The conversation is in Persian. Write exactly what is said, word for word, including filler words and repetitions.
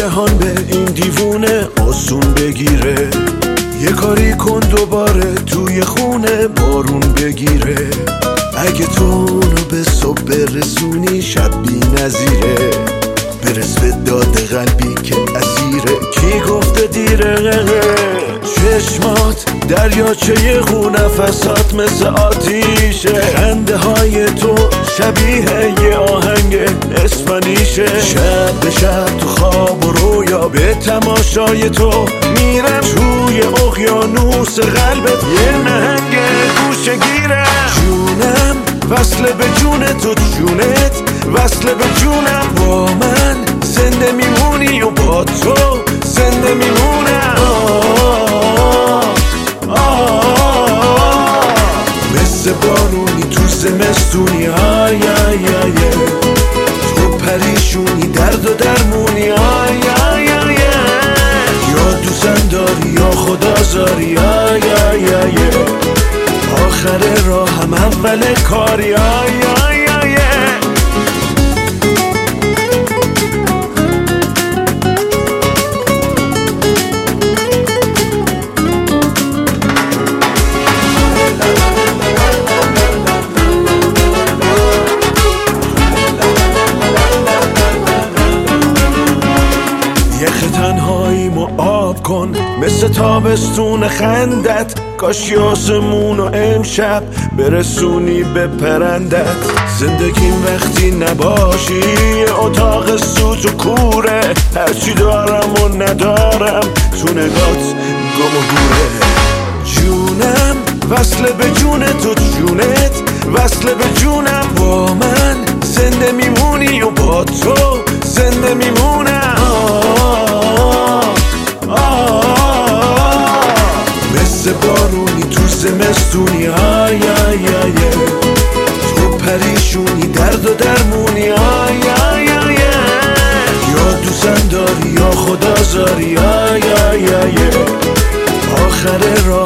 جهان به این دیوونه آسون بگیره. یه کاری کن دوباره توی خونه بارون بگیره. اگه تو اونو به صبح برسونی شب بی نظیره. برس به داد قلبی که اسیره. کی گفته دیره؟ چشمات دریاچه خون، نفسات مثل آتیشه. خنده های تو شبیه یه آهنگ اسپانیشه. شب به شب تو خواب و رویا به تماشای تو میرم. توی اقیانوس قلبت یه نهنگ گوشه گیره. جونم وصل به جون تو، جونت وصل به جونم. با من زنده میمونی و با تو زنده میمونم. مثل بارونی تو زمستونی، آی آی آی. تو پریشونی درد و درمونی، آی آی آی. یا دوستم داری یا خدا زاری، آی آی آی. آخر راه هم اول کاری، آی آی آی. یخ تنهاییمو آب کن مثل تابستون خندت. کاش آسمونو امشب برسونی به پرندت. زندگیم وقتی نباشی اتاق سوت و کوره. هرچی دارم و ندارم تو نگات گم و گوره. جونم وصل به جون تو، جونت وصل به جونم. با من زنده میمونی و با تو زنده میمونم. مثل بارونی تو زمستونی، آی آی آی. تو پریشونی درد و درمونی، آی آی آی. یا دوستم داری یا خدا زاری، آی آی آی. آخر راه